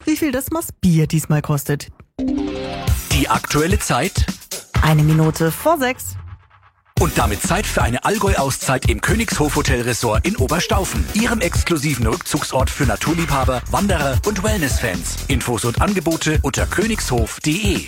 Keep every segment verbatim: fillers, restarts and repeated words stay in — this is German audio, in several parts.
wie viel das Maß Bier diesmal kostet. Die aktuelle Zeit? Eine Minute vor sechs. Und damit Zeit für eine Allgäu-Auszeit im Königshof Hotel Resort in Oberstaufen. Ihrem exklusiven Rückzugsort für Naturliebhaber, Wanderer und Wellness-Fans. Infos und Angebote unter königshof punkt de.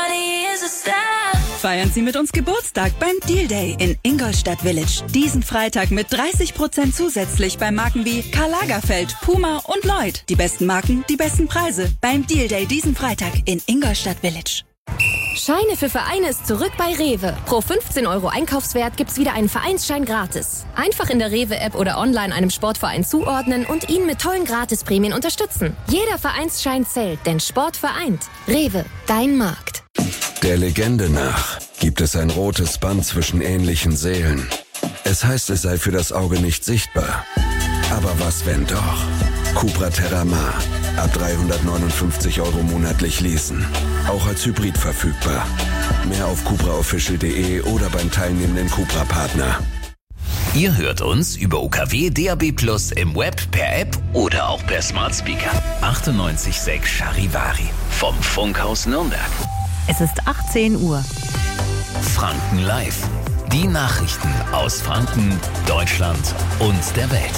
Feiern Sie mit uns Geburtstag beim Deal Day in Ingolstadt Village. Diesen Freitag mit dreißig Prozent zusätzlich bei Marken wie Karl Lagerfeld, Puma und Lloyd. Die besten Marken, die besten Preise beim Deal Day diesen Freitag in Ingolstadt Village. Scheine für Vereine ist zurück bei Rewe. Pro fünfzehn Euro Einkaufswert gibt's wieder einen Vereinsschein gratis. Einfach in der Rewe-App oder online einem Sportverein zuordnen und ihn mit tollen Gratisprämien unterstützen. Jeder Vereinsschein zählt, denn Sport vereint. Rewe, dein Markt. Der Legende nach gibt es ein rotes Band zwischen ähnlichen Seelen. Es heißt, es sei für das Auge nicht sichtbar. Aber was, wenn doch? Cupra Terramar. Ab dreihundertneunundfünfzig Euro monatlich leasen. Auch als Hybrid verfügbar. Mehr auf cupra official punkt de oder beim teilnehmenden Cupra-Partner. Ihr hört uns über U K W D A B Plus im Web, per App oder auch per Smart Speaker. achtundneunzig Komma sechs Charivari vom Funkhaus Nürnberg. Es ist achtzehn Uhr. Franken Live. Die Nachrichten aus Franken, Deutschland und der Welt.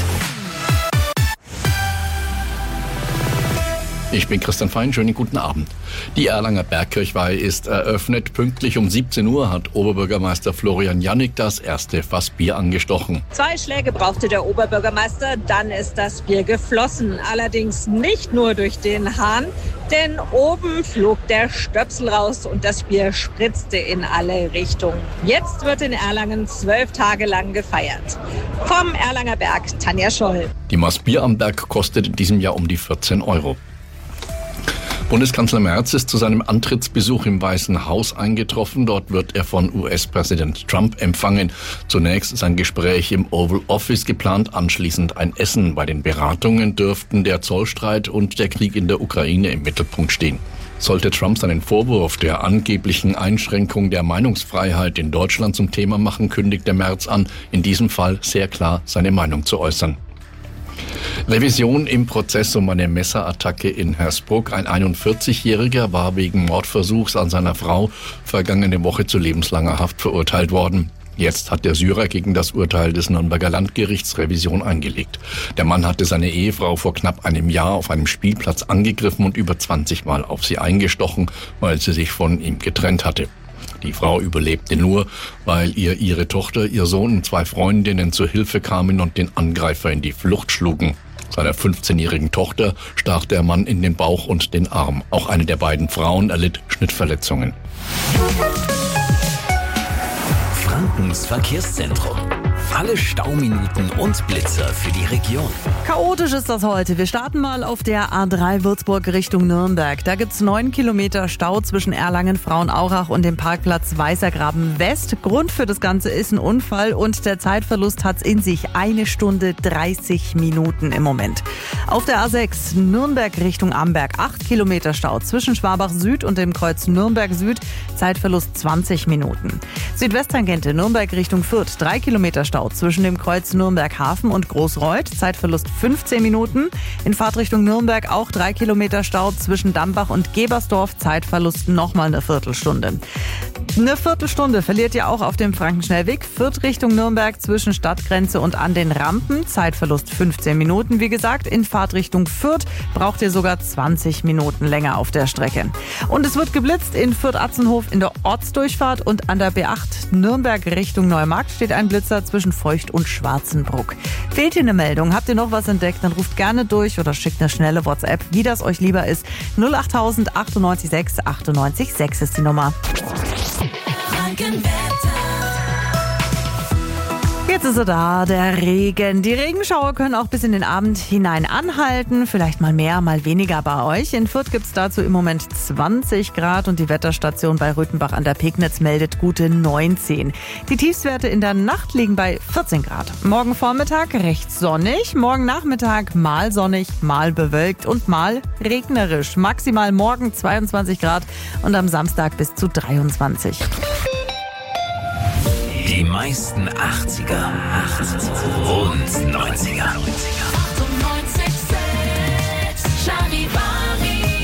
Ich bin Christian Fein, schönen guten Abend. Die Erlanger Bergkirchweih ist eröffnet. Pünktlich um siebzehn Uhr hat Oberbürgermeister Florian Jannig das erste Fass Bier angestochen. Zwei Schläge brauchte der Oberbürgermeister, dann ist das Bier geflossen. Allerdings nicht nur durch den Hahn, denn oben flog der Stöpsel raus und das Bier spritzte in alle Richtungen. Jetzt wird in Erlangen zwölf Tage lang gefeiert. Vom Erlanger Berg, Tanja Scholl. Die Maß Bier am Berg kostet in diesem Jahr um die vierzehn Euro. Bundeskanzler Merz ist zu seinem Antrittsbesuch im Weißen Haus eingetroffen. Dort wird er von U S-Präsident Trump empfangen. Zunächst ist ein Gespräch im Oval Office geplant, anschließend ein Essen. Bei den Beratungen dürften der Zollstreit und der Krieg in der Ukraine im Mittelpunkt stehen. Sollte Trump seinen Vorwurf der angeblichen Einschränkung der Meinungsfreiheit in Deutschland zum Thema machen, kündigt der Merz an, in diesem Fall sehr klar seine Meinung zu äußern. Revision im Prozess um eine Messerattacke in Hersbruck. Ein einundvierzigjähriger war wegen Mordversuchs an seiner Frau vergangene Woche zu lebenslanger Haft verurteilt worden. Jetzt hat der Syrer gegen das Urteil des Nürnberger Landgerichts Revision eingelegt. Der Mann hatte seine Ehefrau vor knapp einem Jahr auf einem Spielplatz angegriffen und über zwanzig Mal auf sie eingestochen, weil sie sich von ihm getrennt hatte. Die Frau überlebte nur, weil ihr ihre Tochter, ihr Sohn und zwei Freundinnen zu Hilfe kamen und den Angreifer in die Flucht schlugen. Seiner fünfzehnjährigen Tochter stach der Mann in den Bauch und den Arm. Auch eine der beiden Frauen erlitt Schnittverletzungen. Frankens Verkehrszentrum. Alle Stauminuten und Blitzer für die Region. Chaotisch ist das heute. Wir starten mal auf der A drei Würzburg Richtung Nürnberg. Da gibt's neun Kilometer Stau zwischen Erlangen, Frauenaurach und dem Parkplatz Weißergraben West. Grund für das Ganze ist ein Unfall und der Zeitverlust hat's in sich. Eine Stunde dreißig Minuten im Moment. Auf der A sechs Nürnberg Richtung Amberg. acht Kilometer Stau zwischen Schwabach Süd und dem Kreuz Nürnberg Süd. Zeitverlust zwanzig Minuten. Südwesttangente Nürnberg Richtung Fürth. drei Kilometer Stau zwischen dem Kreuz Nürnberg Hafen und Großreuth. Zeitverlust fünfzehn Minuten. In Fahrtrichtung Nürnberg auch drei Kilometer Stau zwischen Dambach und Gebersdorf. Zeitverlust nochmal eine Viertelstunde. Eine Viertelstunde verliert ihr auch auf dem Frankenschnellweg. Fürth Richtung Nürnberg zwischen Stadtgrenze und an den Rampen. Zeitverlust fünfzehn Minuten. Wie gesagt, in Fahrtrichtung Fürth braucht ihr sogar zwanzig Minuten länger auf der Strecke. Und es wird geblitzt in Fürth-Atzenhof in der Ortsdurchfahrt und an der B acht Nürnberg Richtung Neumarkt steht ein Blitzer zwischen Feucht und Schwarzenbruck. Fehlt hier eine Meldung? Habt ihr noch was entdeckt? Dann ruft gerne durch oder schickt eine schnelle WhatsApp, wie das euch lieber ist. null acht tausend achtundneunzig sechs achtundneunzig sechs ist die Nummer. Jetzt ist er da, der Regen. Die Regenschauer können auch bis in den Abend hinein anhalten. Vielleicht mal mehr, mal weniger bei euch. In Fürth gibt es dazu im Moment zwanzig Grad und die Wetterstation bei Röthenbach an der Pegnitz meldet gute neunzehn. Die Tiefstwerte in der Nacht liegen bei vierzehn Grad. Morgen Vormittag recht sonnig, morgen Nachmittag mal sonnig, mal bewölkt und mal regnerisch. Maximal morgen zweiundzwanzig Grad und am Samstag bis zu dreiundzwanzig. Die meisten achtziger, achtziger und neunziger. achtundneunzig Komma sechs Charivari.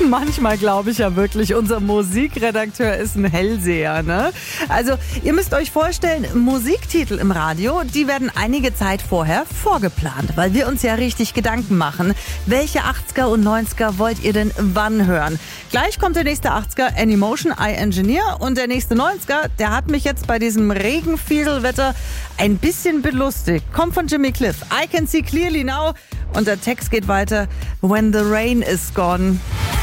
Manchmal glaube ich ja wirklich, unser Musikredakteur ist ein Hellseher, ne? Also, ihr müsst euch vorstellen, Musiktitel im Radio, die werden einige Zeit vorher vorgeplant, weil wir uns ja richtig Gedanken machen. Welche achtziger und neunziger wollt ihr denn wann hören? Gleich kommt der nächste achtziger, Anymotion, I Engineer, und der nächste neunziger, der hat mich jetzt bei diesem Regenfiedelwetter ein bisschen belustigt. Kommt von Jimmy Cliff, I Can See Clearly Now, und der Text geht weiter, When the Rain is Gone.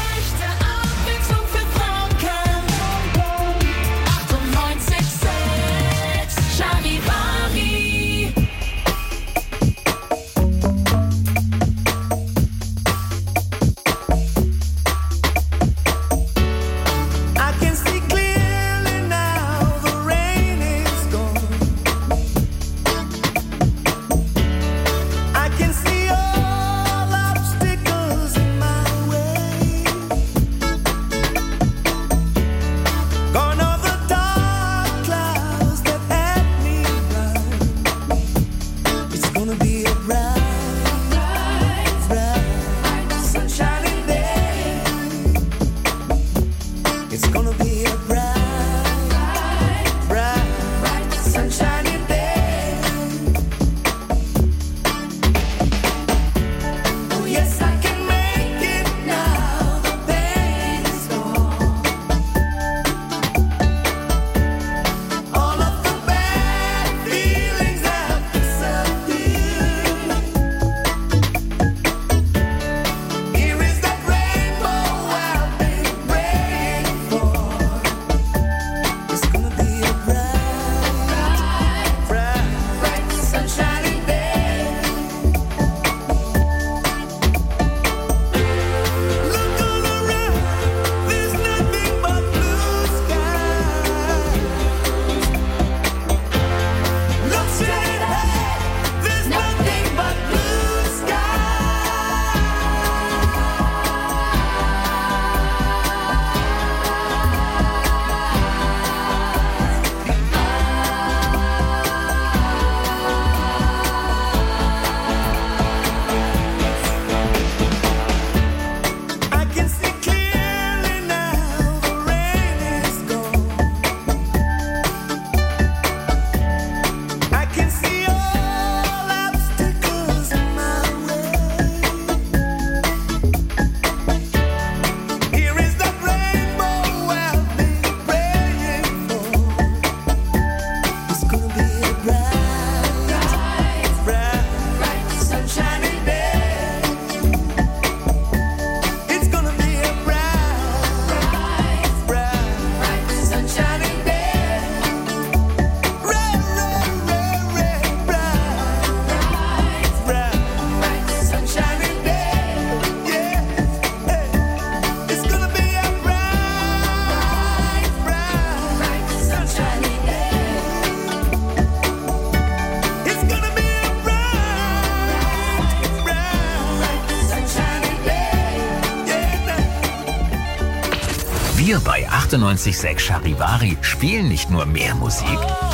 Wir bei achtundneunzig Komma sechs Charivari spielen nicht nur mehr Musik,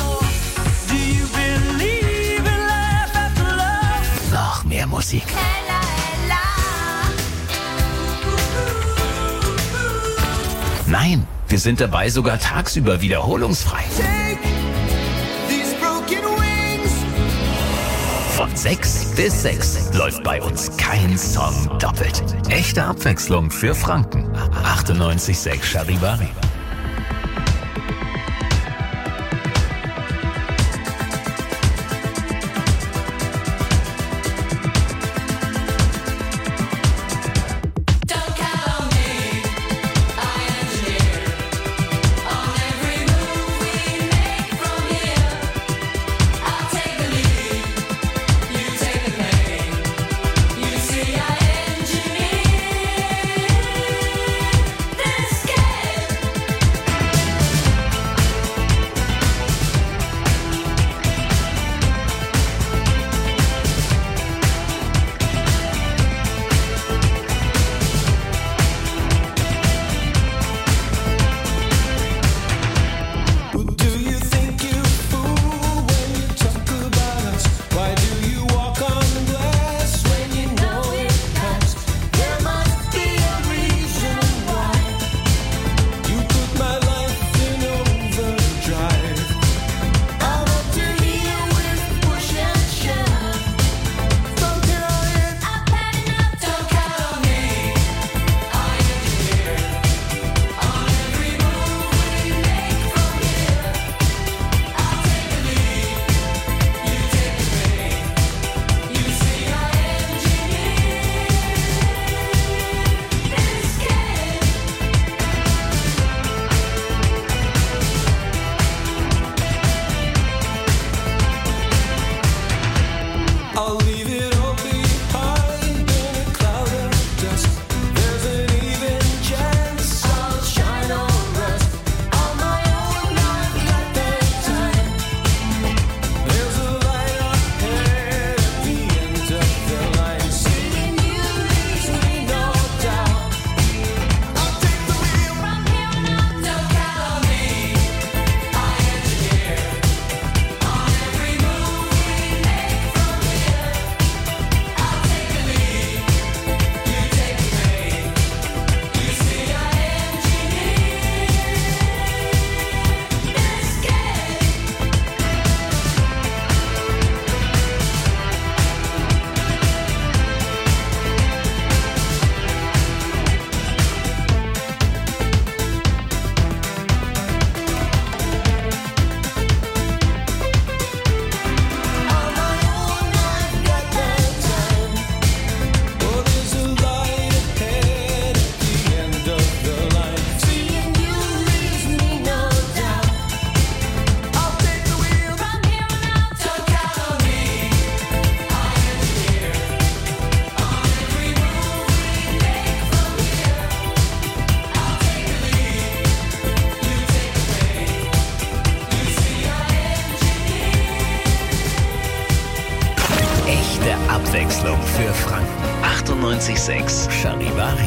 noch mehr Musik. Nein, wir sind dabei sogar tagsüber wiederholungsfrei. Von sechs bis sechs läuft bei uns kein Song doppelt. Echte Abwechslung für Franken. achtundneunzig Komma sechs Charivari. achtundneunzig Komma sechs Charivari.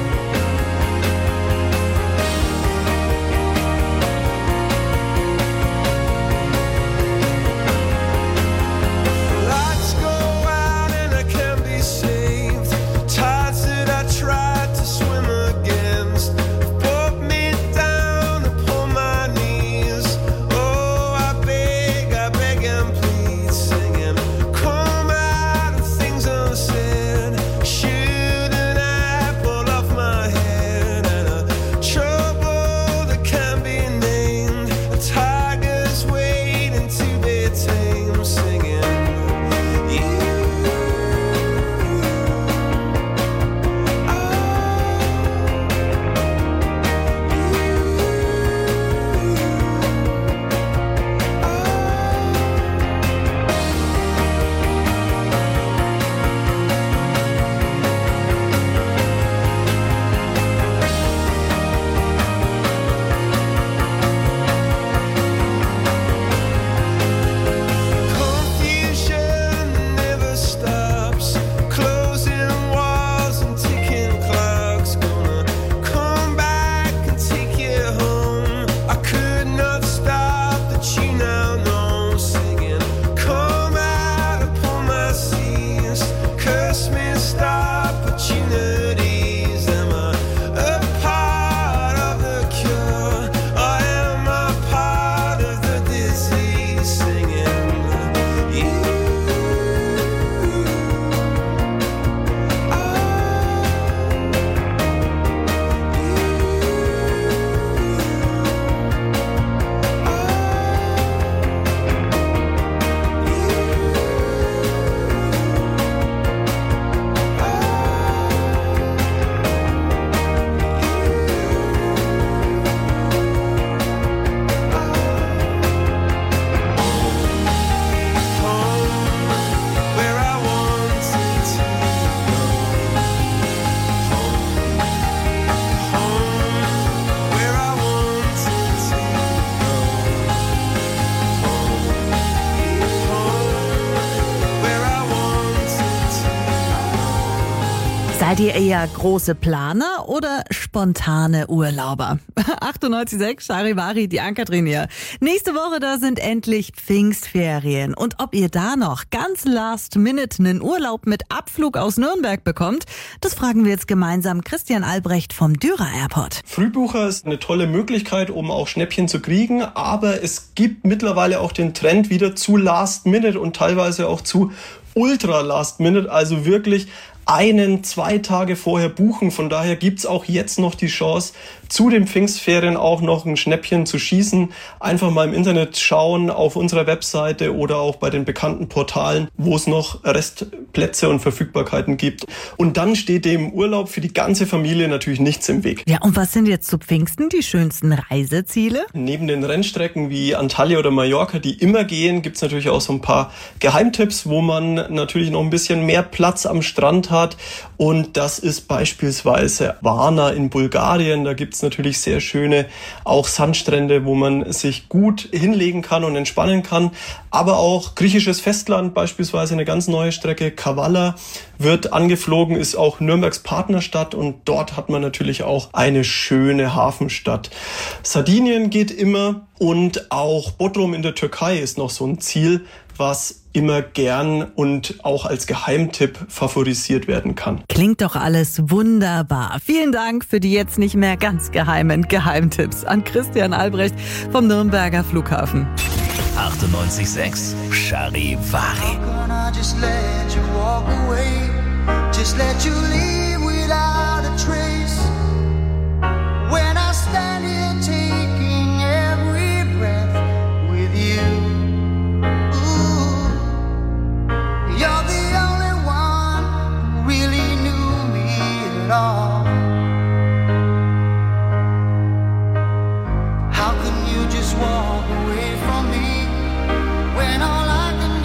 Seid ihr eher große Planer oder spontane Urlauber? achtundneunzig Komma sechs Charivari, die Ann-Kathrin hier. Nächste Woche, da sind endlich Pfingstferien. Und ob ihr da noch ganz last minute einen Urlaub mit Abflug aus Nürnberg bekommt, das fragen wir jetzt gemeinsam Christian Albrecht vom Dürer Airport. Frühbucher ist eine tolle Möglichkeit, um auch Schnäppchen zu kriegen. Aber es gibt mittlerweile auch den Trend wieder zu last minute und teilweise auch zu ultra last minute, also wirklich einen, zwei Tage vorher buchen. Von daher gibt's auch jetzt noch die Chance, zu den Pfingstferien auch noch ein Schnäppchen zu schießen. Einfach mal im Internet schauen, auf unserer Webseite oder auch bei den bekannten Portalen, wo es noch Restplätze und Verfügbarkeiten gibt. Und dann steht dem Urlaub für die ganze Familie natürlich nichts im Weg. Ja, und was sind jetzt zu Pfingsten die schönsten Reiseziele? Neben den Rennstrecken wie Antalya oder Mallorca, die immer gehen, gibt's natürlich auch so ein paar Geheimtipps, wo man natürlich noch ein bisschen mehr Platz am Strand hat. Und das ist beispielsweise Varna in Bulgarien. Da gibt's natürlich sehr schöne auch Sandstrände, wo man sich gut hinlegen kann und entspannen kann. Aber auch griechisches Festland, beispielsweise eine ganz neue Strecke, Kavala, wird angeflogen, ist auch Nürnbergs Partnerstadt und dort hat man natürlich auch eine schöne Hafenstadt. Sardinien geht immer und auch Bodrum in der Türkei ist noch so ein Ziel, was immer gern und auch als Geheimtipp favorisiert werden kann. Klingt doch alles wunderbar. Vielen Dank für die jetzt nicht mehr ganz geheimen Geheimtipps an Christian Albrecht vom Nürnberger Flughafen. achtundneunzig Komma sechs Charivari.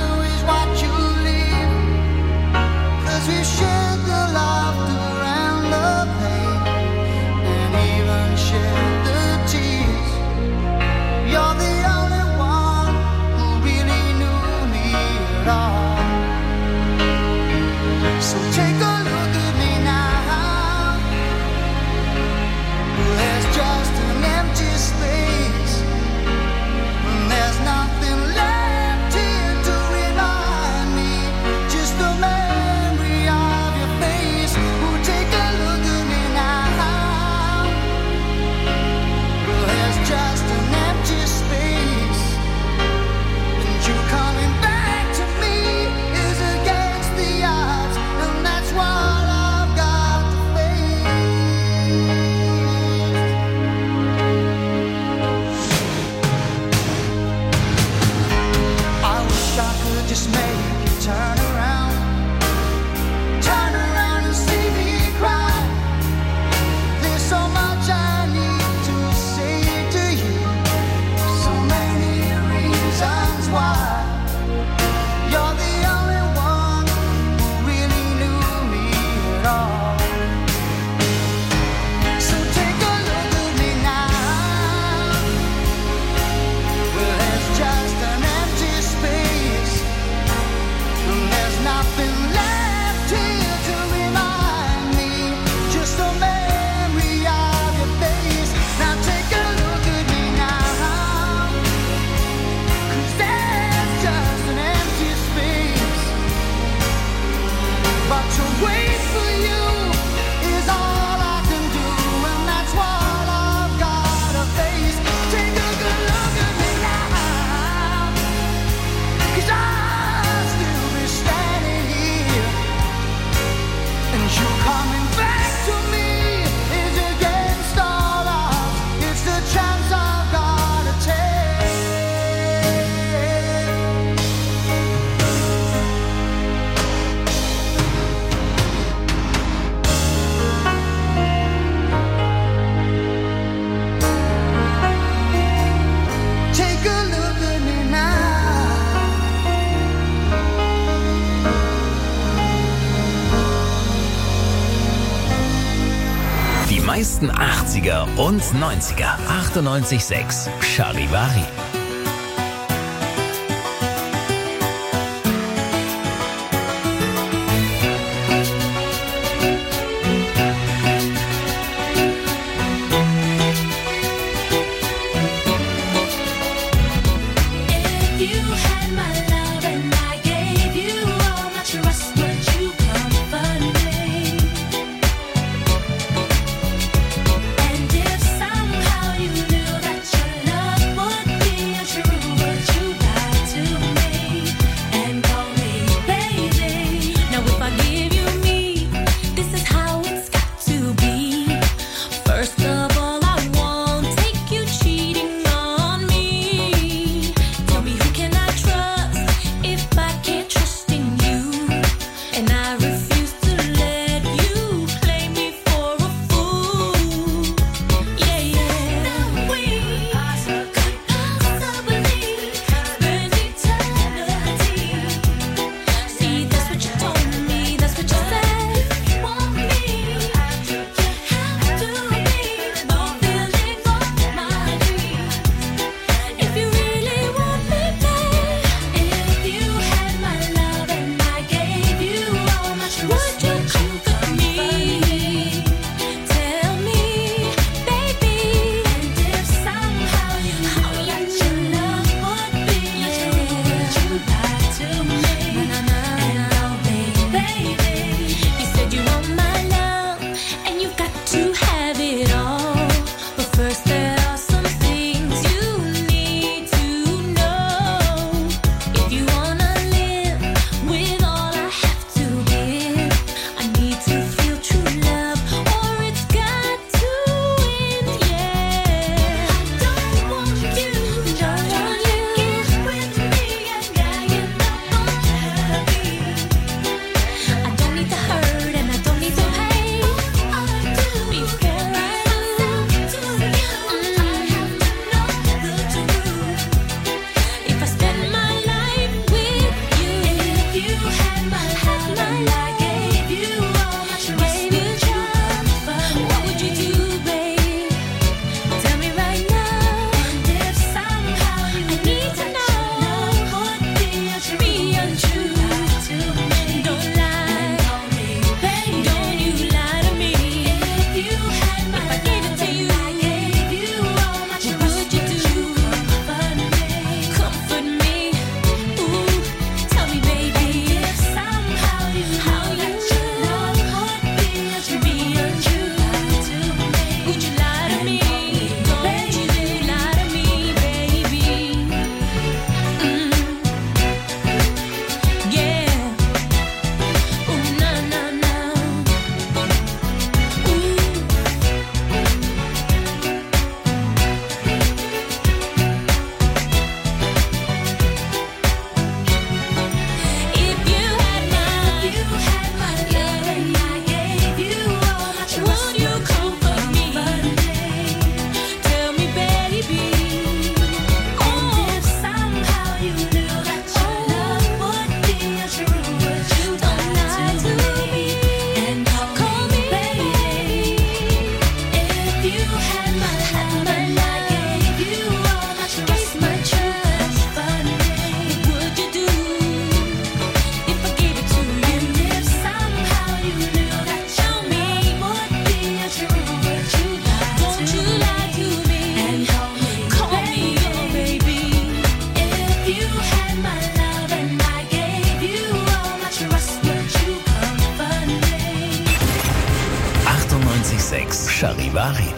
We shared the laughter and meisten achtziger und neunziger. achtundneunzig Komma sechs Charivari. sechs Charivari.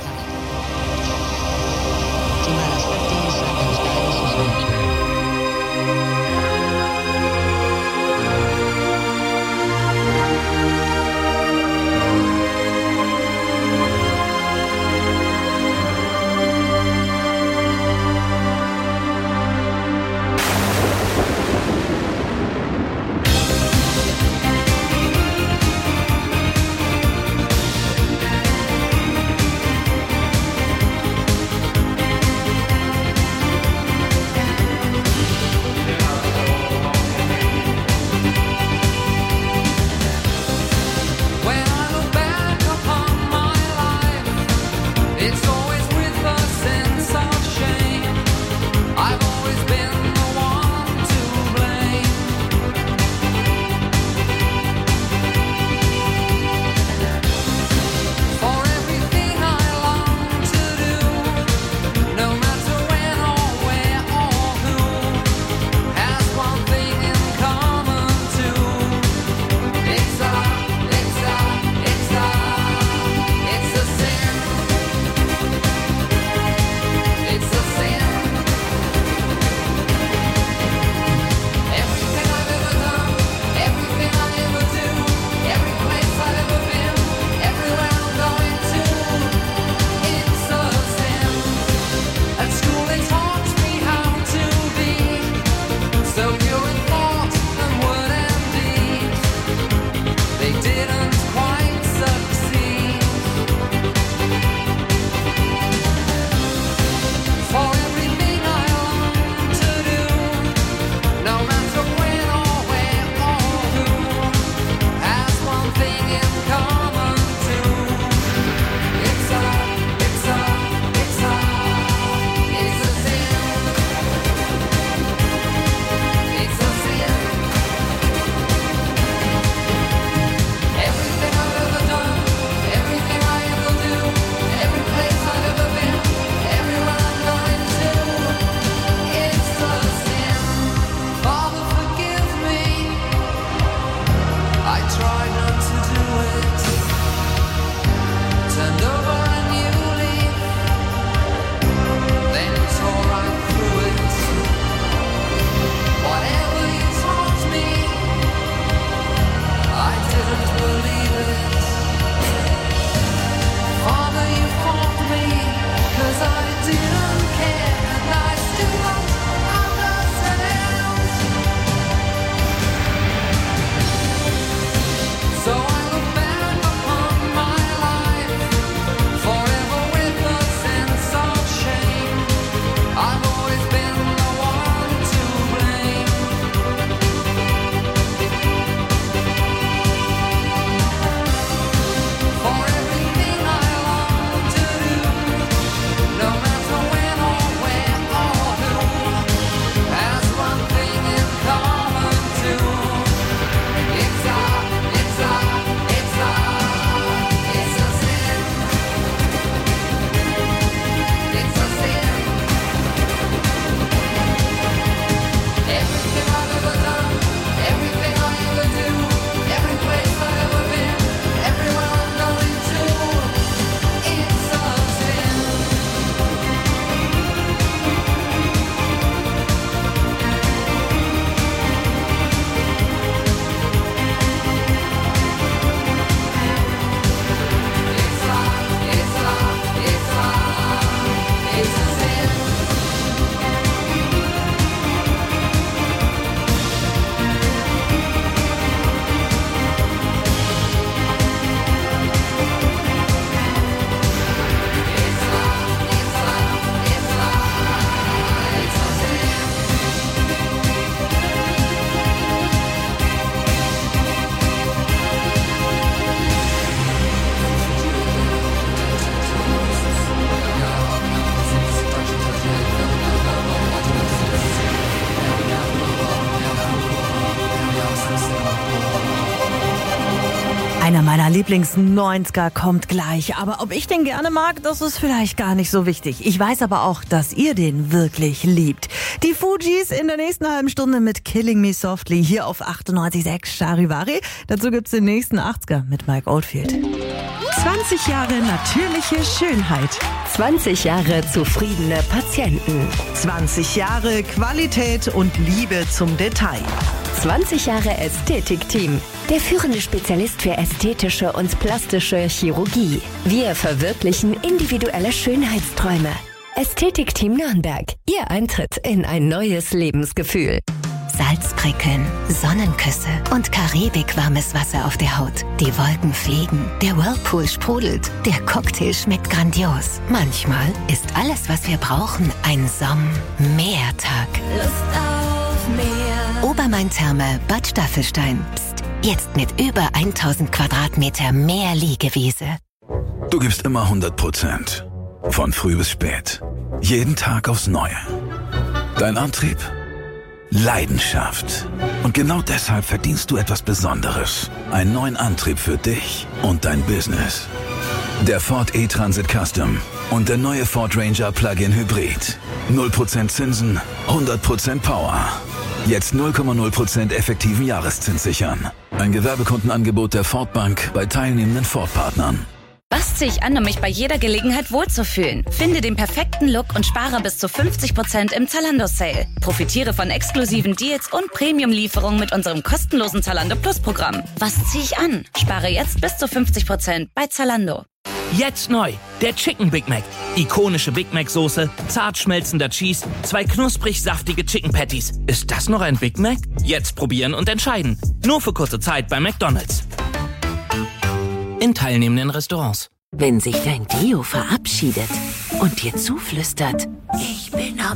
Lieblings-neunziger kommt gleich. Aber ob ich den gerne mag, das ist vielleicht gar nicht so wichtig. Ich weiß aber auch, dass ihr den wirklich liebt. Die Fugees in der nächsten halben Stunde mit Killing Me Softly hier auf achtundneunzig Komma sechs Charivari. Dazu gibt's den nächsten achtziger mit Mike Oldfield. zwanzig Jahre natürliche Schönheit. zwanzig Jahre zufriedene Patienten. zwanzig Jahre Qualität und Liebe zum Detail. zwanzig Jahre Ästhetikteam. Der führende Spezialist für ästhetische und plastische Chirurgie. Wir verwirklichen individuelle Schönheitsträume. Ästhetikteam Nürnberg. Ihr Eintritt in ein neues Lebensgefühl. Salzprickeln, Sonnenküsse und karibikwarmes Wasser auf der Haut. Die Wolken fliegen, der Whirlpool sprudelt, der Cocktail schmeckt grandios. Manchmal ist alles, was wir brauchen, ein Somm-Meertag. Lust auf Meer. Obermain-Therme Bad Staffelstein. Psst, jetzt mit über tausend Quadratmeter mehr Liegewiese. Du gibst immer hundert Prozent. Von früh bis spät. Jeden Tag aufs Neue. Dein Antrieb? Leidenschaft. Und genau deshalb verdienst du etwas Besonderes. Einen neuen Antrieb für dich und dein Business. Der Ford E-Transit Custom und der neue Ford Ranger Plug-in Hybrid. null Prozent Zinsen, hundert Prozent Power. Jetzt null Komma null Prozent effektiven Jahreszins sichern. Ein Gewerbekundenangebot der Ford Bank bei teilnehmenden Ford-Partnern. Was ziehe ich an, um mich bei jeder Gelegenheit wohlzufühlen? Finde den perfekten Look und spare bis zu fünfzig Prozent im Zalando-Sale. Profitiere von exklusiven Deals und Premium-Lieferungen mit unserem kostenlosen Zalando Plus-Programm. Was ziehe ich an? Spare jetzt bis zu fünfzig Prozent bei Zalando. Jetzt neu, der Chicken Big Mac. Ikonische Big Mac Soße, zart schmelzender Cheese, zwei knusprig saftige Chicken Patties. Ist das noch ein Big Mac? Jetzt probieren und entscheiden. Nur für kurze Zeit bei McDonald's. In teilnehmenden Restaurants. Wenn sich dein Deo verabschiedet und dir zuflüstert, ich bin am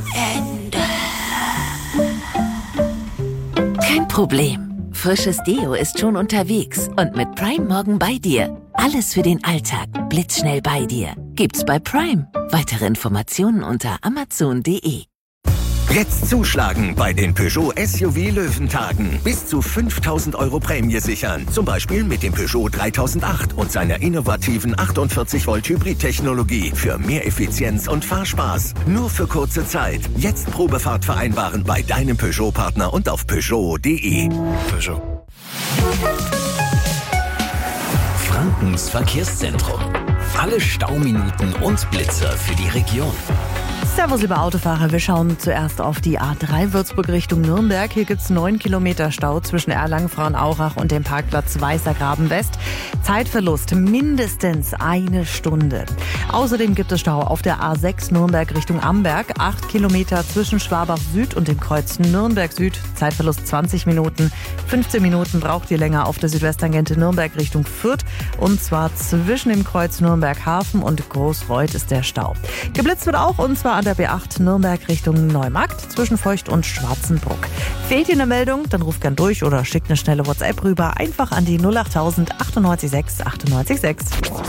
Ende. Kein Problem. Frisches Deo ist schon unterwegs und mit Prime morgen bei dir. Alles für den Alltag, blitzschnell bei dir. Gibt's bei Prime. Weitere Informationen unter amazon punkt de. Jetzt zuschlagen bei den Peugeot S U V Löwentagen. Bis zu fünftausend Euro Prämie sichern. Zum Beispiel mit dem Peugeot dreitausendacht und seiner innovativen achtundvierzig Volt Hybrid-Technologie für mehr Effizienz und Fahrspaß. Nur für kurze Zeit. Jetzt Probefahrt vereinbaren bei deinem Peugeot-Partner und auf Peugeot punkt de. Peugeot. Frankens Verkehrszentrum. Alle Stauminuten und Blitzer für die Region. Servus, liebe Autofahrer. Wir schauen zuerst auf die A drei Würzburg Richtung Nürnberg. Hier gibt's neun Kilometer Stau zwischen Erlangen, Frauenaurach und dem Parkplatz Weißergraben West. Zeitverlust mindestens eine Stunde. Außerdem gibt es Stau auf der A sechs Nürnberg Richtung Amberg. acht Kilometer zwischen Schwabach Süd und dem Kreuz Nürnberg Süd. Zeitverlust zwanzig Minuten. fünfzehn Minuten braucht ihr länger auf der Südwesttangente Nürnberg Richtung Fürth. Und zwar zwischen dem Kreuz Nürnberg Hafen und Großreuth ist der Stau. Geblitzt wird auch, und zwar an der B acht Nürnberg Richtung Neumarkt zwischen Feucht und Schwarzenbruck. Fehlt Ihnen eine Meldung, dann ruft gern durch oder schickt eine schnelle WhatsApp rüber. Einfach an die null acht null null achtundneunzig sechs achtundneunzig sechs.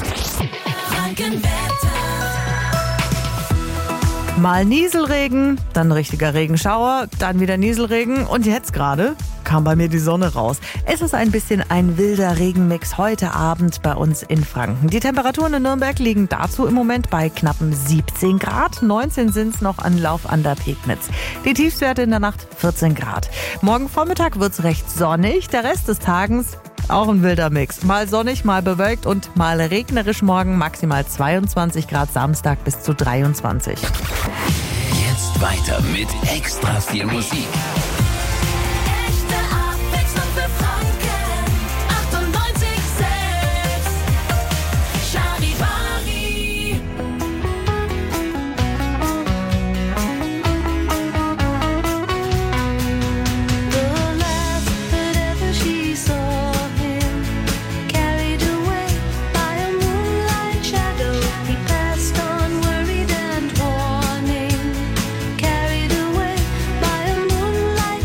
Mal Nieselregen, dann richtiger Regenschauer, dann wieder Nieselregen und jetzt gerade kam bei mir die Sonne raus. Es ist ein bisschen ein wilder Regenmix heute Abend bei uns in Franken. Die Temperaturen in Nürnberg liegen dazu im Moment bei knappen siebzehn Grad. neunzehn sind es noch an Lauf an der Pegnitz. Die Tiefstwerte in der Nacht vierzehn Grad. Morgen Vormittag wird es recht sonnig. Der Rest des Tages auch ein wilder Mix. Mal sonnig, mal bewölkt und mal regnerisch morgen. Maximal zweiundzwanzig Grad, Samstag bis zu dreiundzwanzig. Jetzt weiter mit extra viel Musik. Carried away by a moonlight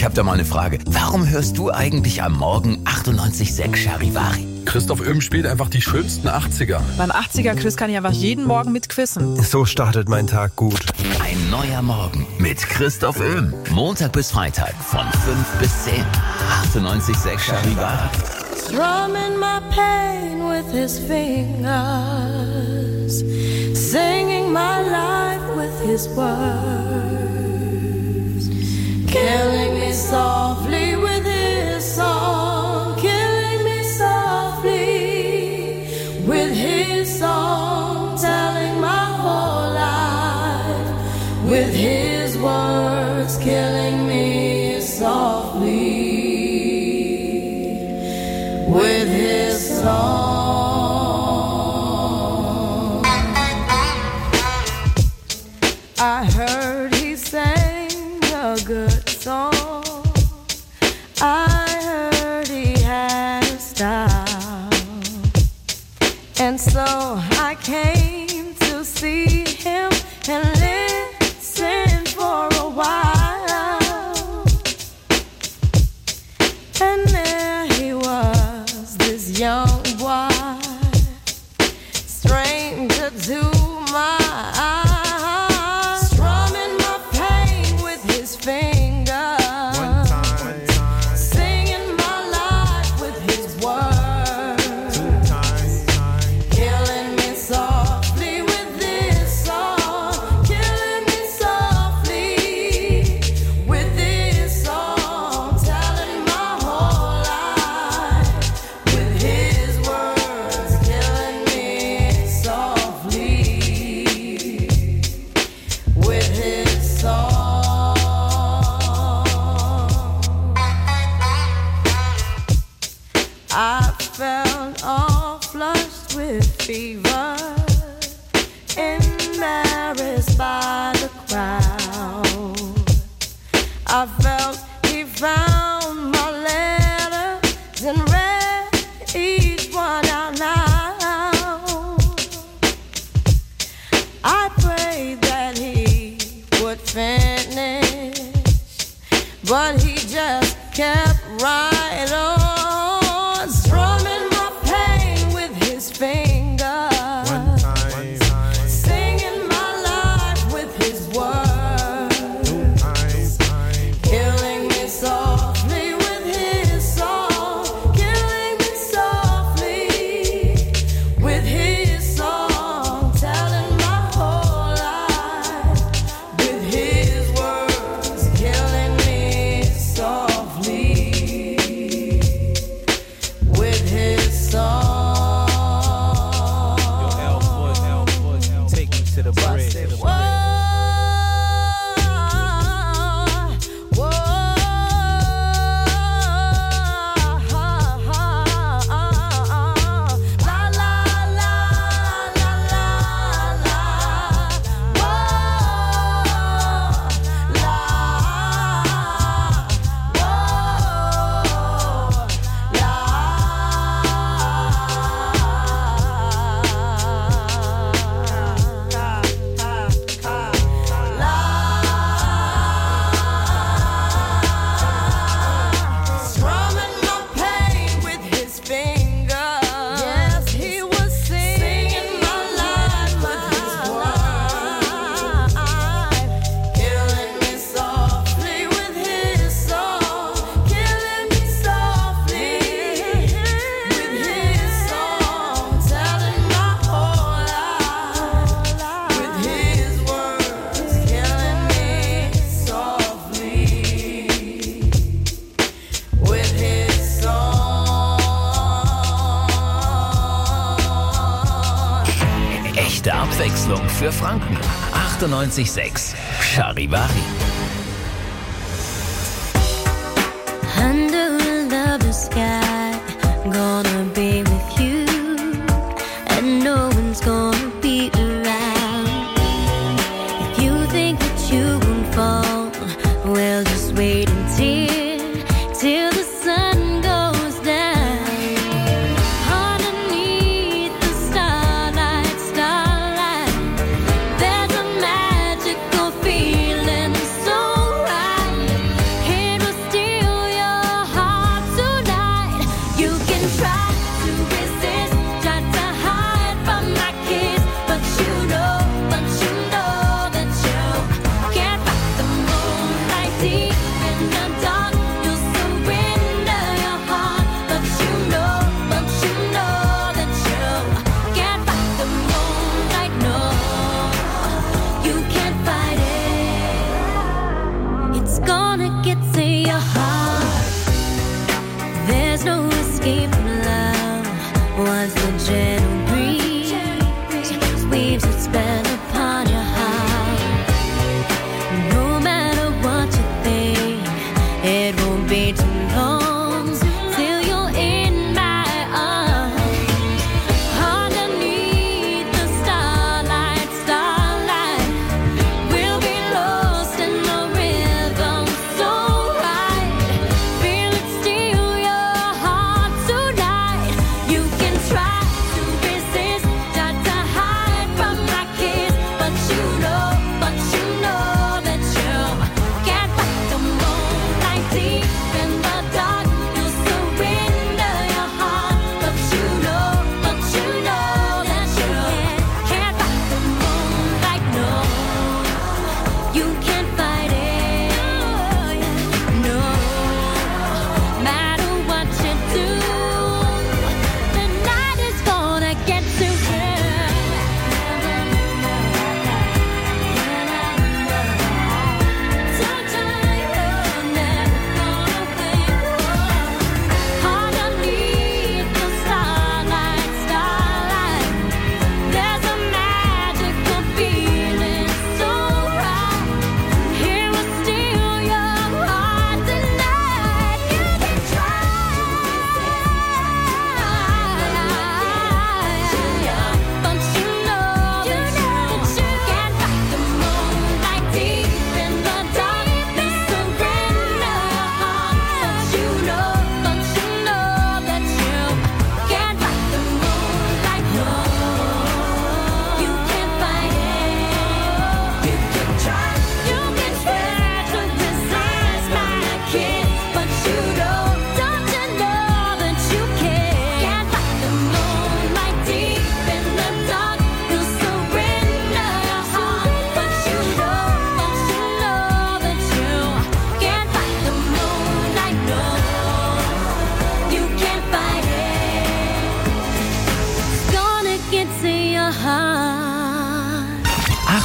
habe da mal eine Frage. Warum hörst du eigentlich am Morgen achtundneunzig Komma sechs Charivari? Christoph Öhm spielt einfach die schönsten achtziger. Beim achtziger-Quiz kann ich einfach jeden Morgen mitquissen. So startet mein Tag gut. Ein neuer Morgen mit Christoph Öhm. Montag bis Freitag von fünf bis zehn. achtundneunzig Komma sechs Charivari. Strumming my pain with his fingers, singing my life with his words, killing me softly with his song, killing me softly with his song, telling my whole life with his words, killing me softly with his song. I heard he sang a good song. I heard he had a style. And so I came to see him and listen for a while. And there he was, this young boy, stranger to my eyes, strumming my pain with his fingers, one time, one time. Singing my life with his words, two times, time. Killing me softly with this song, killing me softly with this song, telling my whole life with his words, killing me softly with his song. I felt all flushed with fever, embarrassed by the crowd. I felt he found my letters and read each one out loud. I prayed that he would finish, but he just kept right on, strumming my pain with his fingers, one time, singing my life with his words, two times, killing me softly with his song, killing me softly with his song, telling my whole life with his words, killing me softly with his song. Take me to the bridge. Strumming my pain with his fingers. Yes, he was singing my life with his words, killing me softly with his song, killing me softly with his song, telling my whole life with his words, killing me softly with his song. Echte Abwechslung für Franken. achtundneunzig Komma sechs Charivari. Under the sky, gonna be with you, and no one's gonna be around. If you think that you won't fall, well, just wait until, till the sun goes down. Underneath the starlight, starlight, there's a magical feeling so right. It will steal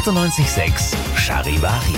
achtundneunzig Komma sechs Charivari.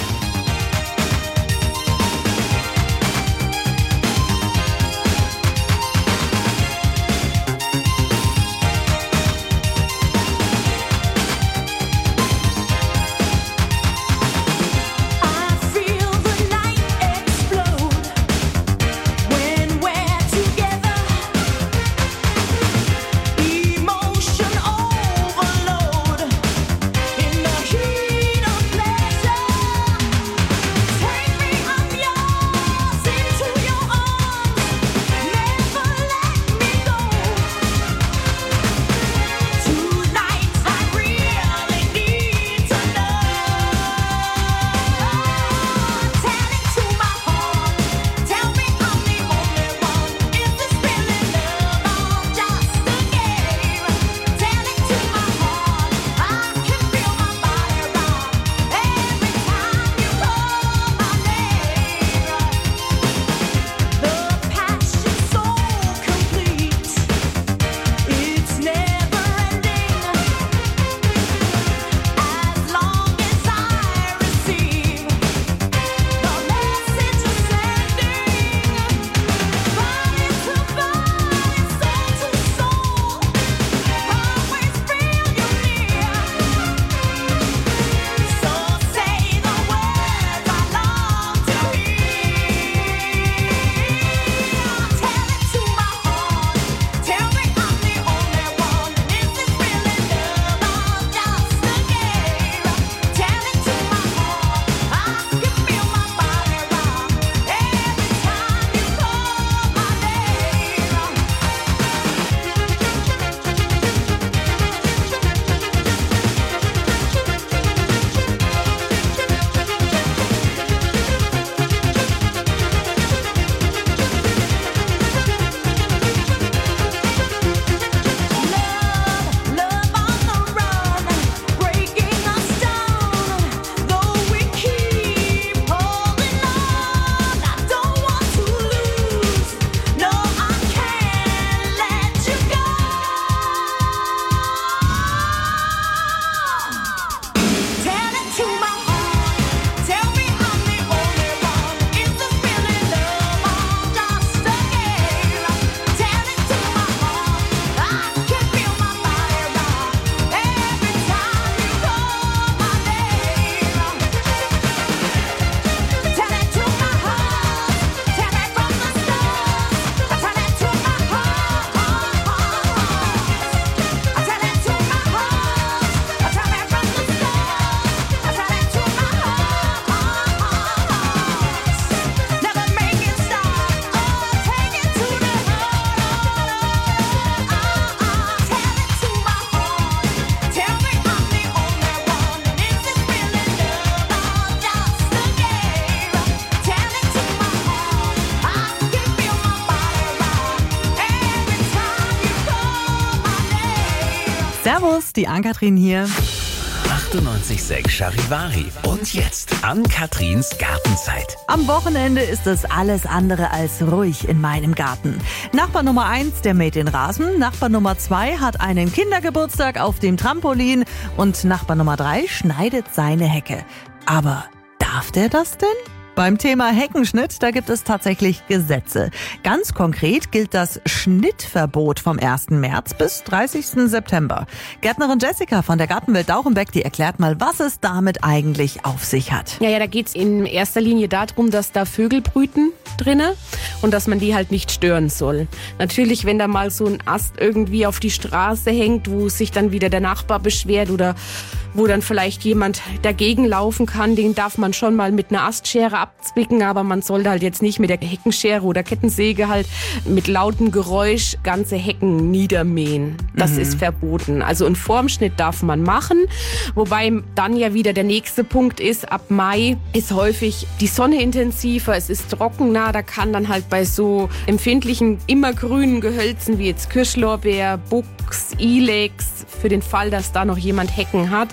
Servus, die Ann-Kathrin hier. achtundneunzig Komma sechs Charivari. Und jetzt Ann-Katrins Gartenzeit. Am Wochenende ist es alles andere als ruhig in meinem Garten. Nachbar Nummer eins, der mäht den Rasen. Nachbar Nummer zwei hat einen Kindergeburtstag auf dem Trampolin. Und Nachbar Nummer drei schneidet seine Hecke. Aber darf der das denn? Beim Thema Heckenschnitt, da gibt es tatsächlich Gesetze. Ganz konkret gilt das Schnittverbot vom ersten März bis dreißigsten September. Gärtnerin Jessica von der Gartenwelt Dauchenbeck, die erklärt mal, was es damit eigentlich auf sich hat. Ja, ja, da geht's in erster Linie darum, dass da Vögel brüten drinne und dass man die halt nicht stören soll. Natürlich, wenn da mal so ein Ast irgendwie auf die Straße hängt, wo sich dann wieder der Nachbar beschwert oder wo dann vielleicht jemand dagegen laufen kann, den darf man schon mal mit einer Astschere abzwicken, aber man sollte halt jetzt nicht mit der Heckenschere oder Kettensäge halt mit lautem Geräusch ganze Hecken niedermähen. Das mhm. ist verboten. Also einen Formschnitt darf man machen, wobei dann ja wieder der nächste Punkt ist, ab Mai ist häufig die Sonne intensiver, es ist trockener, da kann dann halt bei so empfindlichen, immergrünen Gehölzen wie jetzt Kirschlorbeer, Buchs, Ilex, für den Fall, dass da noch jemand Hecken hat,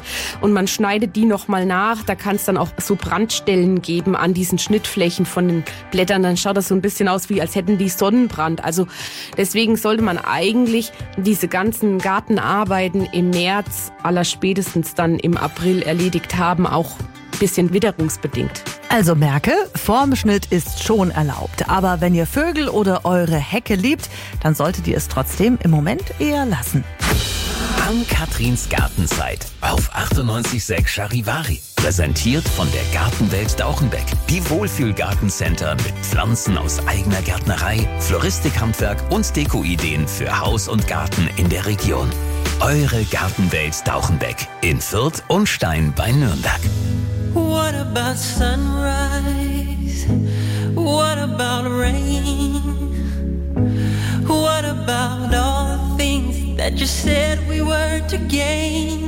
und man schneidet die nochmal nach. Da kann es dann auch so Brandstellen geben an diesen Schnittflächen von den Blättern. Dann schaut das so ein bisschen aus, wie als hätten die Sonnenbrand. Also deswegen sollte man eigentlich diese ganzen Gartenarbeiten im März, allerspätestens dann im April erledigt haben, auch ein bisschen witterungsbedingt. Also merke, Formschnitt ist schon erlaubt. Aber wenn ihr Vögel oder eure Hecke liebt, dann solltet ihr es trotzdem im Moment eher lassen. Ann-Katrins Gartenzeit auf achtundneunzig Komma sechs Charivari. Präsentiert von der Gartenwelt Dauchenbeck. Die Wohlfühl-Gartencenter mit Pflanzen aus eigener Gärtnerei, Floristikhandwerk und Dekoideen für Haus und Garten in der Region. Eure Gartenwelt Dauchenbeck in Fürth und Stein bei Nürnberg. What about sunrise? What about rain? What about all the things that you said we were to gain?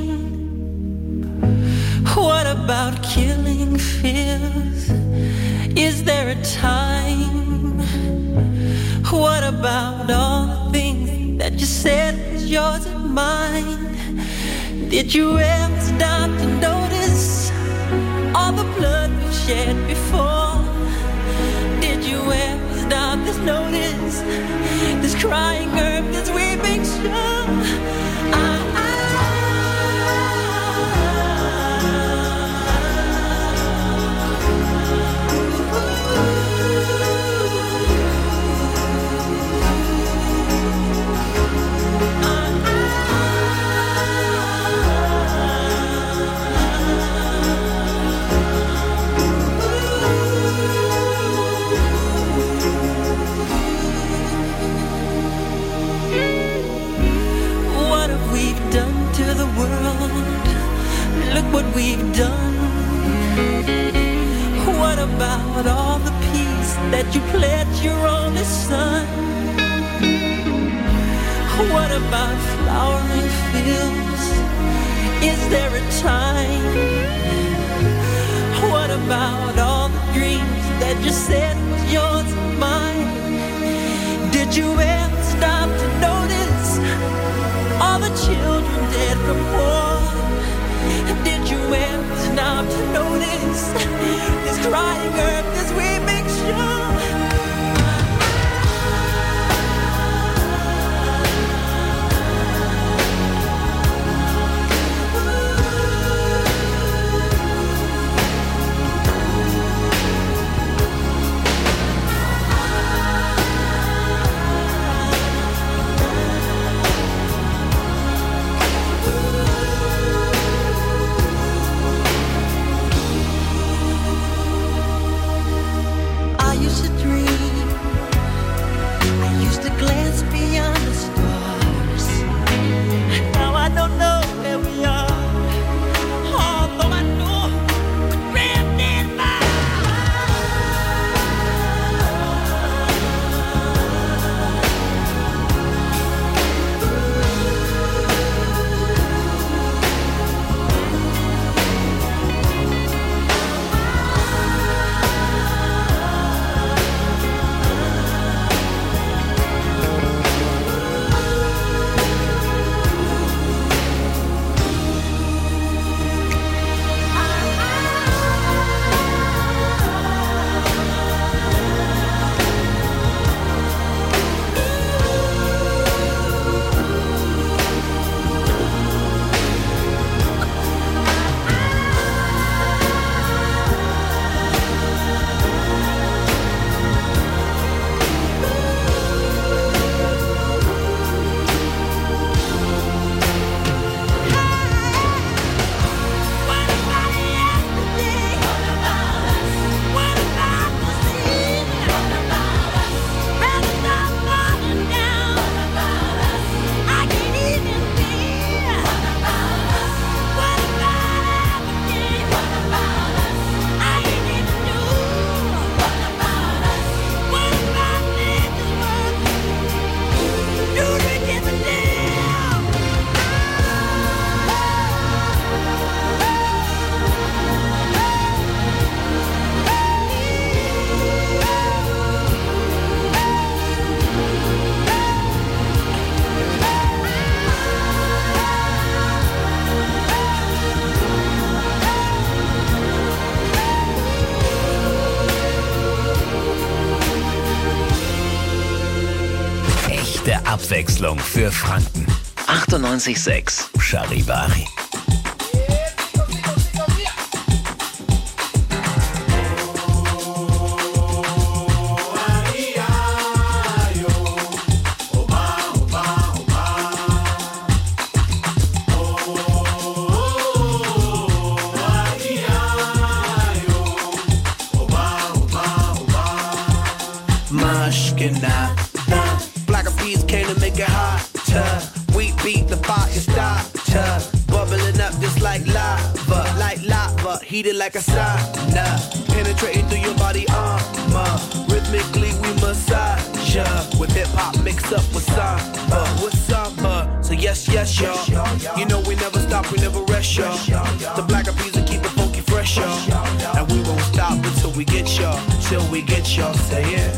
What about killing fears? Is there a time? What about all the things that you said was yours and mine? Did you ever stop to notice all the blood we've shed before? Did you ever stop to notice this crying earth, this weeping shore? I, I look what we've done. What about all the peace that you pledged your only son? What about flowering fields? Is there a time? What about all the dreams that you said was yours and mine? Did you ever stop to notice all the children dead from war? Did you ever stop to notice this crying earth, this weeping shore? Abwechslung für Franken. achtundneunzig Komma sechs Charivari. Black eyed peas came to make it hotter. We beat the fire starter. Bubbling up just like lava, like lava, heated like a sauna. Penetrating through your body armor. Rhythmically we massage ya. With hip hop mixed up with samba, with samba. So yes, yes, y'all. You know we never stop, we never rest, y'all. The black eyed peas will keep it funky fresh, y'all. And we won't stop until we get y'all, till we get y'all. Say it.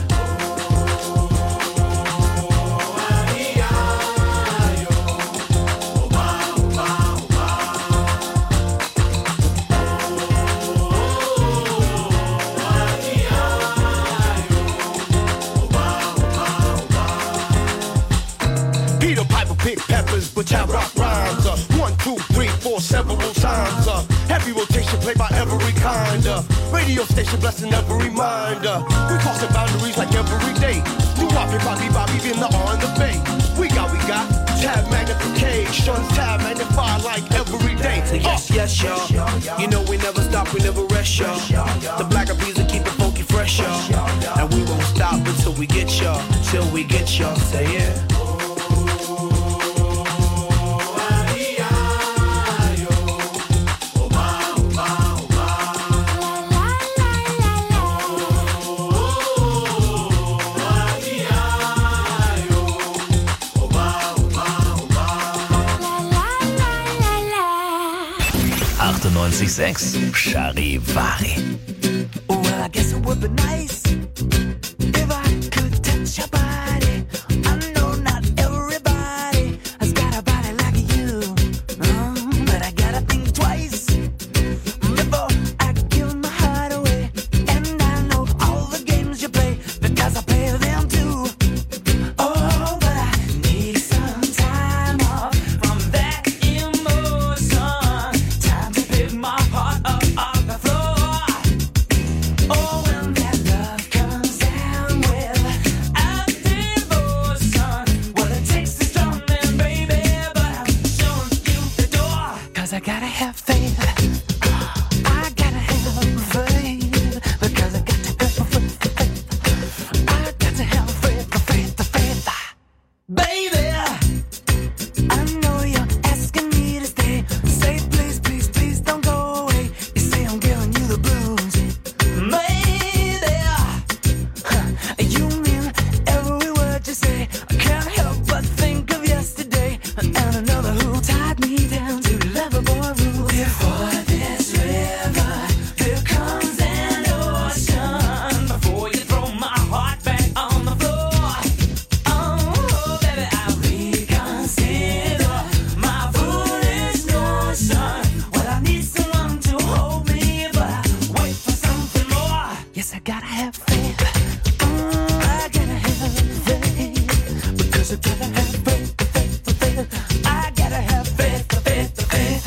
Pick peppers, but I rock rhymes. Uh, one, two, three, four, several times. Uh, heavy rotation played by every kind. Uh, radio station blessing every mind. Uh, we crossing boundaries like every day. New Bobby, Bobby, Bobby, in the on the bay. We got, we got tab magnification, tab magnified like every day. So yes, yes, y'all. You know we never stop, we never rest, y'all. The black eyed peas will keep it funky fresh, y'all. And we won't stop until we get y'all, till we get y'all. Say it. achtundneunzig Komma sechs Charivari. Well, I guess it would be nice if I could touch your body. I know not everybody has got a body like you, um, but I gotta think twice before I give my heart away. And I know all the games you play because I play them too. Oh, but I need some time off from that emotion. Time to pick my heart up off the floor. Oh, when that love comes down with a devotion. Well, it takes a strong man, baby, but I'm showing you the door. Cause I gotta have faith. I gotta have faith. Because I got to have faith. I got to have faith, faith, faith. Baby, I know you're asking me to stay. Say please, please, please don't go away. You say I'm giving you the blues. Maybe huh, you mean every word you say. I can't help but think of yesterday and another who tied me down to lovable rules. Before this river, here comes an ocean. Before you throw my heart back on the floor. Oh, baby, I reconsider my foolish notion. Well, I need someone to hold me, but I wait for something more. Yes, I gotta have faith. Mm, I gotta have faith. Because I gotta have faith, faith, faith. I gotta have faith, faith, faith.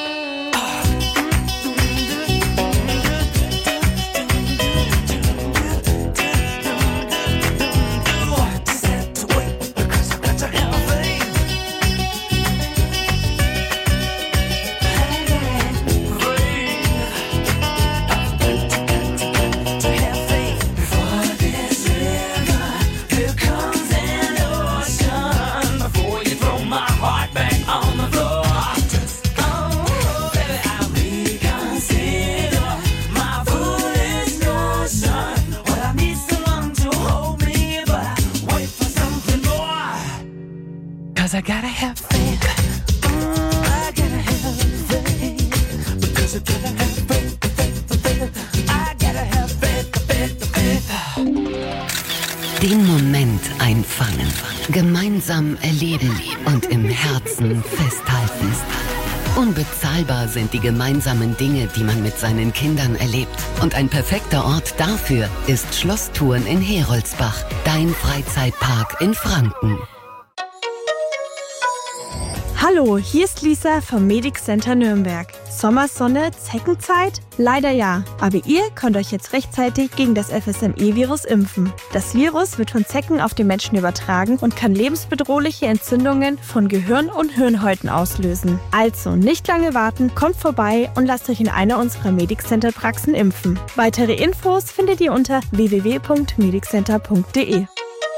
Just have to wait because I got to have faith. To have faith. Before this river, here comes an ocean. Before you throw my heart back on the floor. Oh, baby, I reconsider my foolish notion. Well, I need someone to hold me, but I wait for something more. Cause I gotta have faith. Mm, I gotta have faith. Because I gotta have faith, faith, faith. I gotta have faith, faith, faith. Den Moment einfangen, gemeinsam erleben und im Herzen festhalten. Unbezahlbar sind die gemeinsamen Dinge, die man mit seinen Kindern erlebt. Und ein perfekter Ort dafür ist Schlosstouren in Heroldsbach, dein Freizeitpark in Franken. Hallo, hier ist Lisa vom Medic Center Nürnberg. Sommersonne, Zeckenzeit? Leider ja, aber ihr könnt euch jetzt rechtzeitig gegen das F S M E-Virus impfen. Das Virus wird von Zecken auf den Menschen übertragen und kann lebensbedrohliche Entzündungen von Gehirn und Hirnhäuten auslösen. Also nicht lange warten, kommt vorbei und lasst euch in einer unserer Medic Center Praxen impfen. Weitere Infos findet ihr unter w w w punkt mediccenter punkt d e.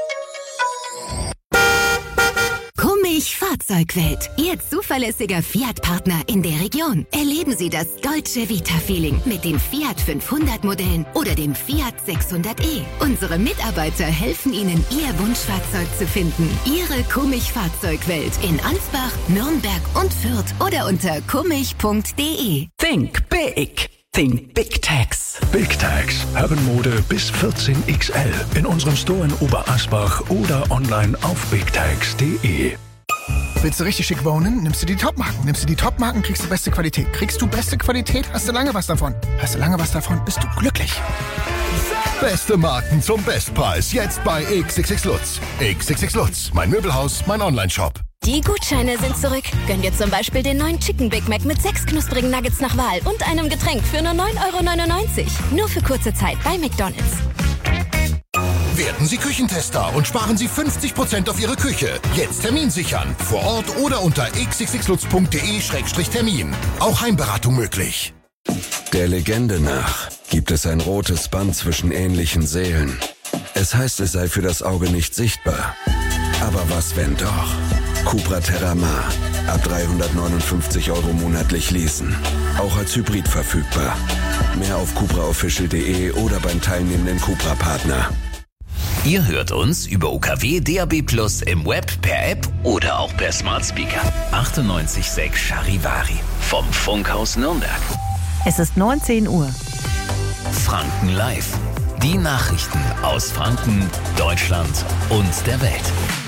Kummich Fahrzeugwelt, Ihr zuverlässiger Fiat-Partner in der Region. Erleben Sie das deutsche Vita-Feeling mit den Fiat fünfhundert Modellen oder dem Fiat sechshundert e. Unsere Mitarbeiter helfen Ihnen, Ihr Wunschfahrzeug zu finden. Ihre Kummich Fahrzeugwelt in Ansbach, Nürnberg und Fürth oder unter kummich punkt d e. Think big. Think Big Tax. Big Tax. Herrenmode bis vierzehn X L. In unserem Store in Oberasbach oder online auf big tax punkt d e. Willst du richtig schick wohnen? Nimmst du die Top-Marken. Nimmst du die Top-Marken, kriegst du beste Qualität. Kriegst du beste Qualität, hast du lange was davon. Hast du lange was davon, bist du glücklich. Beste Marken zum Bestpreis. Jetzt bei X X X Lutz. X X X Lutz. Mein Möbelhaus, mein Online-Shop. Die Gutscheine sind zurück. Gönn dir zum Beispiel den neuen Chicken Big Mac mit sechs knusprigen Nuggets nach Wahl und einem Getränk für nur neun Euro neunundneunzig. Nur für kurze Zeit bei McDonald's. Werden Sie Küchentester und sparen Sie fünfzig Prozent auf Ihre Küche. Jetzt Termin sichern. Vor Ort oder unter x x x lutz punkt d e Schrägstrich Termin. Auch Heimberatung möglich. Der Legende nach gibt es ein rotes Band zwischen ähnlichen Seelen. Es heißt, es sei für das Auge nicht sichtbar. Aber was, wenn doch? Cupra Terramar. Ab dreihundertneunundfünfzig Euro monatlich leasen. Auch als Hybrid verfügbar. Mehr auf cupra official punkt d e oder beim teilnehmenden Cupra-Partner. Ihr hört uns über O K W D A B Plus im Web, per App oder auch per Smart Speaker. achtundneunzig Komma sechs Charivari vom Funkhaus Nürnberg. Es ist neunzehn Uhr. Franken Live. Die Nachrichten aus Franken, Deutschland und der Welt.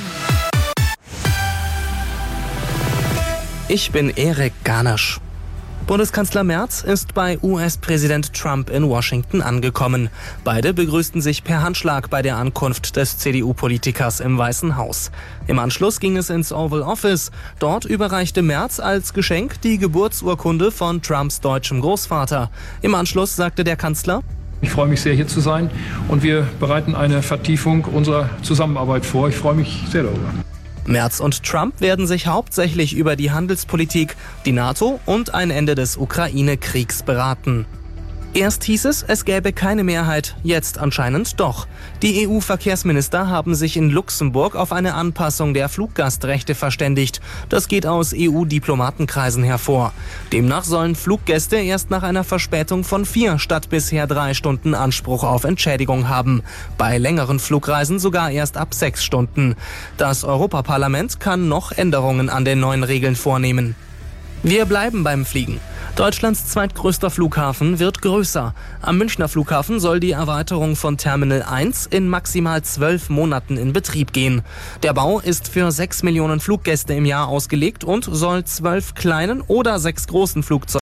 Ich bin Erik Ganasch. Bundeskanzler Merz ist bei U S-Präsident Trump in Washington angekommen. Beide begrüßten sich per Handschlag bei der Ankunft des C D U-Politikers im Weißen Haus. Im Anschluss ging es ins Oval Office. Dort überreichte Merz als Geschenk die Geburtsurkunde von Trumps deutschem Großvater. Im Anschluss sagte der Kanzler: Ich freue mich sehr, hier zu sein, und wir bereiten eine Vertiefung unserer Zusammenarbeit vor. Ich freue mich sehr darüber. Merz und Trump werden sich hauptsächlich über die Handelspolitik, die NATO und ein Ende des Ukraine-Kriegs beraten. Erst hieß es, es gäbe keine Mehrheit, jetzt anscheinend doch. Die E U-Verkehrsminister haben sich in Luxemburg auf eine Anpassung der Fluggastrechte verständigt. Das geht aus E U-Diplomatenkreisen hervor. Demnach sollen Fluggäste erst nach einer Verspätung von vier statt bisher drei Stunden Anspruch auf Entschädigung haben. Bei längeren Flugreisen sogar erst ab sechs Stunden. Das Europaparlament kann noch Änderungen an den neuen Regeln vornehmen. Wir bleiben beim Fliegen. Deutschlands zweitgrößter Flughafen wird größer. Am Münchner Flughafen soll die Erweiterung von Terminal eins in maximal zwölf Monaten in Betrieb gehen. Der Bau ist für sechs Millionen Fluggäste im Jahr ausgelegt und soll zwölf kleinen oder sechs großen Flugzeugen